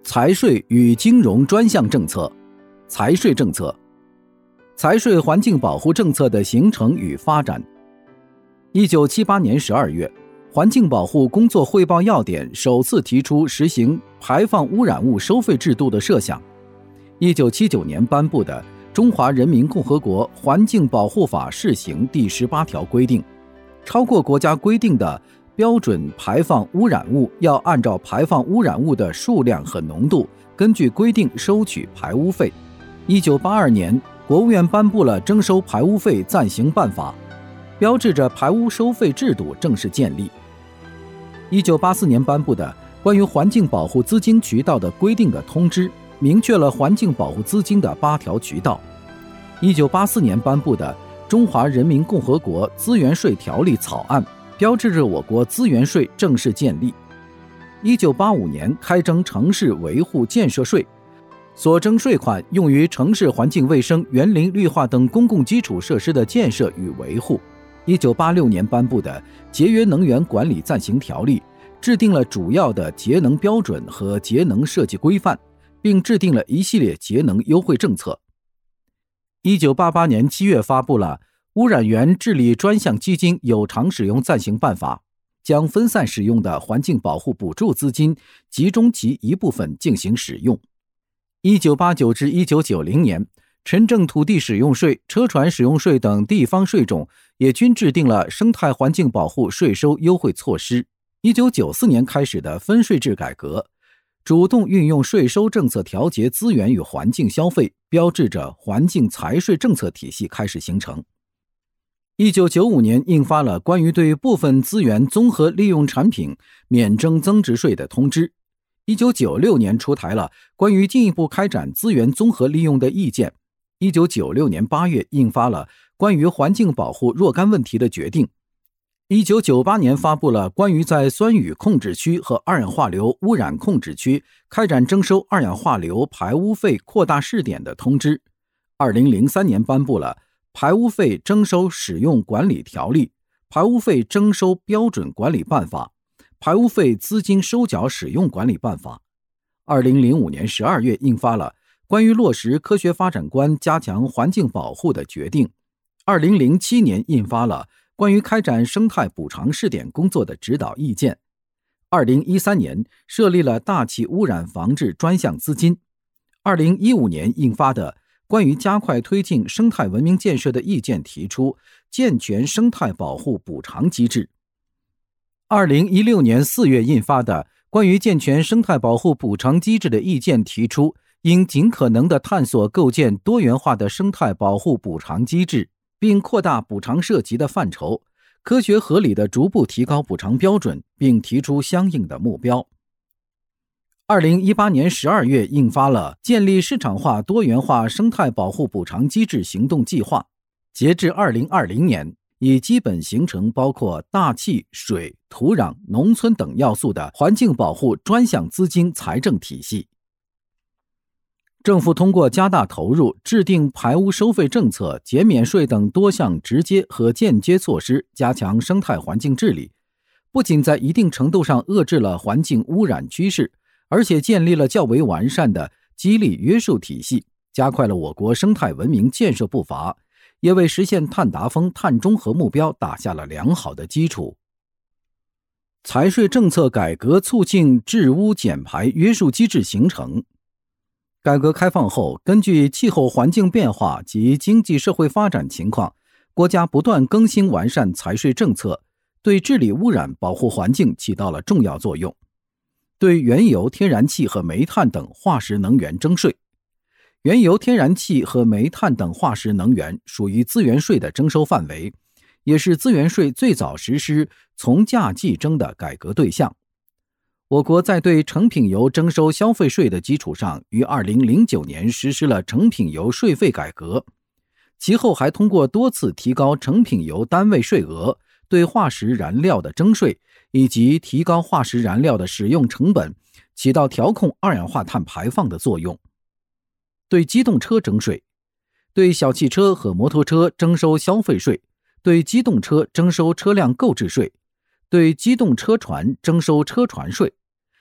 财税与金融专项政策。财税政策，财税环境保护政策的形成与发展。1978年12月，环境保护工作汇报要点首次提出实行排放污染物收费制度的设想。1979年颁布的《中华人民共和国环境保护法试行》第18条规定，超过国家规定的标准排放污染物要按照排放污染物的数量和浓度，根据规定收取排污费。1982年，国务院颁布了征收排污费暂行办法，标志着排污收费制度正式建立。1984年颁布的关于环境保护资金渠道的规定的通知，明确了环境保护资金的8条渠道。1984年颁布的《中华人民共和国资源税条例》草案，标志着我国资源税正式建立。1985年开征城市维护建设税，所征税款用于城市环境卫生、园林绿化等公共基础设施的建设与维护。1986年颁布的《节约能源管理暂行条例》制定了主要的节能标准和节能设计规范，并制定了一系列节能优惠政策。1988年7月发布了污染源治理专项基金有偿使用暂行办法，将分散使用的环境保护补助资金集中其一部分进行使用。1989至1990年，城镇土地使用税、车船使用税等地方税种也均制定了生态环境保护税收优惠措施。1994年开始的分税制改革，主动运用税收政策调节资源与环境消费，标志着环境财税政策体系开始形成。1995年印发了关于对部分资源综合利用产品免征增值税的通知。1996年出台了关于进一步开展资源综合利用的意见。1996年8月印发了关于环境保护若干问题的决定。1998年发布了关于在酸雨控制区和二氧化硫污染控制区开展征收二氧化硫排污费扩大试点的通知。2003年颁布了排污费征收使用管理条例、排污费征收标准管理办法、排污费资金收缴使用管理办法。2005年12月印发了关于落实科学发展观加强环境保护的决定。2007年印发了关于开展生态补偿试点工作的指导意见。2013年设立了大气污染防治专项资金。2015年印发的关于加快推进生态文明建设的意见提出健全生态保护补偿机制。2016年4月印发的关于健全生态保护补偿机制的意见提出，应尽可能地探索构建多元化的生态保护补偿机制，并扩大补偿涉及的范畴，科学合理地逐步提高补偿标准，并提出相应的目标。2018年12月印发了建立市场化多元化生态保护补偿机制行动计划，截至2020年，已基本形成包括大气、水、土壤、农村等要素的环境保护专项资金财政体系。政府通过加大投入，制定排污收费政策、减免税等多项直接和间接措施，加强生态环境治理，不仅在一定程度上遏制了环境污染趋势，而且建立了较为完善的激励约束体系，加快了我国生态文明建设步伐，也为实现碳达峰、碳中和目标打下了良好的基础。财税政策改革促进治污减排约束机制形成。改革开放后，根据气候环境变化及经济社会发展情况，国家不断更新完善财税政策，对治理污染、保护环境起到了重要作用。对原油、天然气和煤炭等化石能源征税。原油、天然气和煤炭等化石能源属于资源税的征收范围，也是资源税最早实施从价计征的改革对象。我国在对成品油征收消费税的基础上，于2009年实施了成品油税费改革，其后还通过多次提高成品油单位税额、对化石燃料的征税，以及提高化石燃料的使用成本，起到调控二氧化碳排放的作用。对机动车征税。对小汽车和摩托车征收消费税，对机动车征收车辆购置税，对机动车船征收车船税，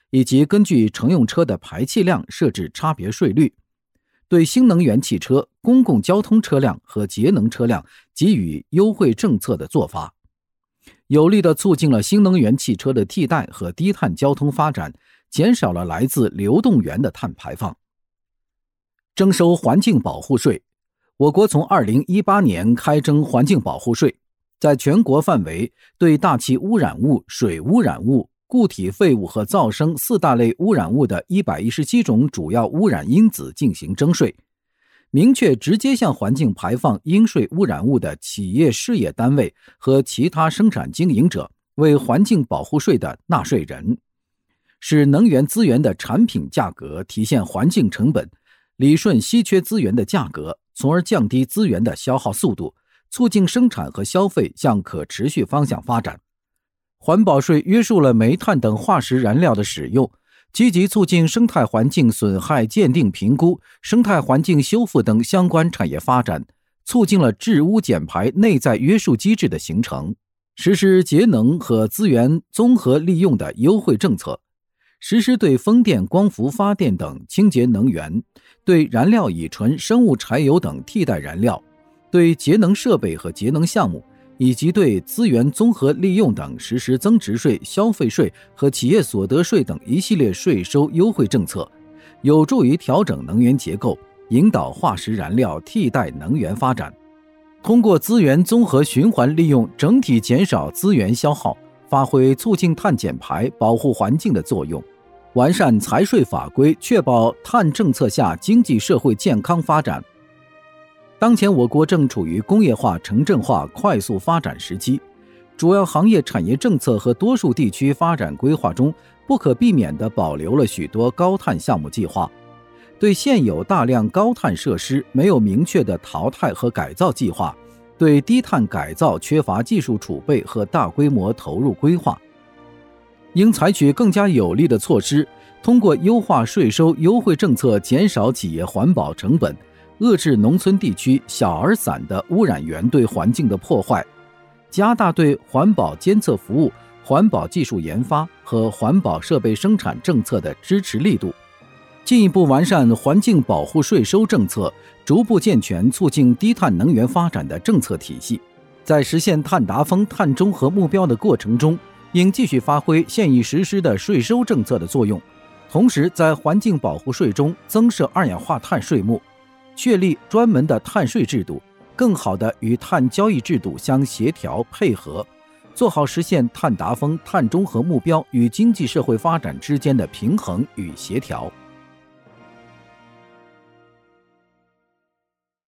以及根据乘用车的排气量设置差别税率，对新能源汽车、公共交通车辆和节能车辆给予优惠政策的做法，有力地促进了新能源汽车的替代和低碳交通发展，减少了来自流动源的碳排放。征收环境保护税，我国从2018年开征环境保护税，在全国范围对大气污染物、水污染物、固体废物和噪声4大类污染物的117种主要污染因子进行征税，明确直接向环境排放应税污染物的企业事业单位和其他生产经营者为环境保护税的纳税人，使能源资源的产品价格体现环境成本，理顺稀缺资源的价格，从而降低资源的消耗速度，促进生产和消费向可持续方向发展。环保税约束了煤炭等化石燃料的使用，积极促进生态环境损害鉴定评估、生态环境修复等相关产业发展，促进了治污减排内在约束机制的形成，实施节能和资源综合利用的优惠政策，实施对风电、光伏发电等清洁能源、对燃料以纯生物柴油等替代燃料、对节能设备和节能项目，以及对资源综合利用等实施增值税、消费税和企业所得税等一系列税收优惠政策，有助于调整能源结构，引导化石燃料替代能源发展。通过资源综合循环利用，整体减少资源消耗，发挥促进碳减排、保护环境的作用，完善财税法规，确保碳政策下经济社会健康发展。当前我国正处于工业化、城镇化快速发展时期，主要行业产业政策和多数地区发展规划中不可避免地保留了许多高碳项目计划，对现有大量高碳设施没有明确的淘汰和改造计划，对低碳改造缺乏技术储备和大规模投入规划。应采取更加有力的措施，通过优化税收优惠政策减少企业环保成本，遏制农村地区小而散的污染源对环境的破坏，加大对环保监测服务、环保技术研发和环保设备生产政策的支持力度，进一步完善环境保护税收政策，逐步健全促进低碳能源发展的政策体系。在实现碳达峰、碳中和目标的过程中，应继续发挥现已实施的税收政策的作用，同时在环境保护税中增设二氧化碳税目，确立专门的碳税制度，更好地与碳交易制度相协调配合，做好实现碳达峰、碳中和目标与经济社会发展之间的平衡与协调。